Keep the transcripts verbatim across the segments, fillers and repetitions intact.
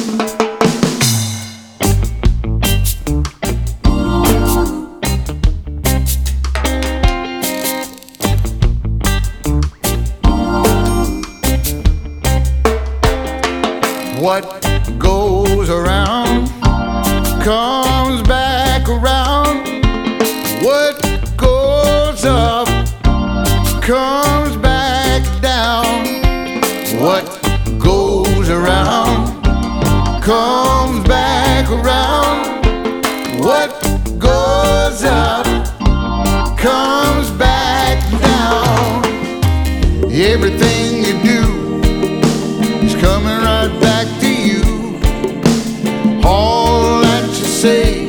What goes around comes back around. What goes up comes back down. What goes around comes back around. What goes up comes back down. Everything you do is coming right back to you. All that you say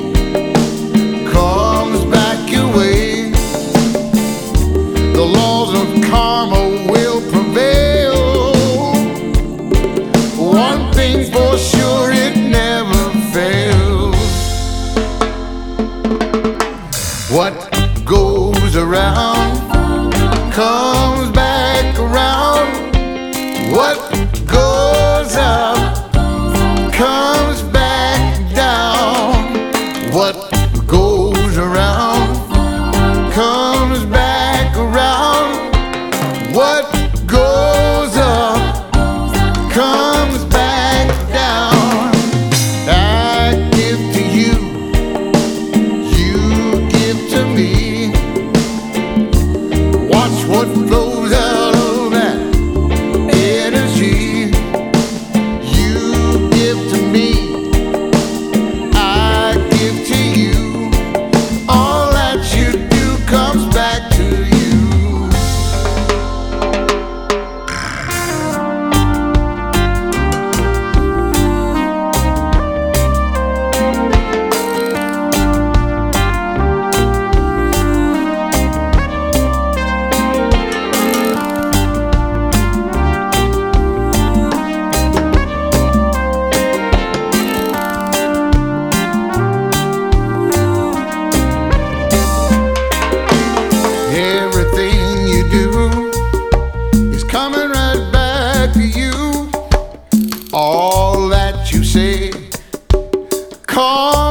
comes back your way. The laws of karma will prevail. One thing for sure, it never fails. What goes around comes back around. What goes up comes back down. What goes around comes back around. What goes up comes back down. I give to you, you give to me. Watch what flows out of that energy. You give to me, I give to you. All that you do comes back to you. Everything you do is coming right back to you. All that you say comes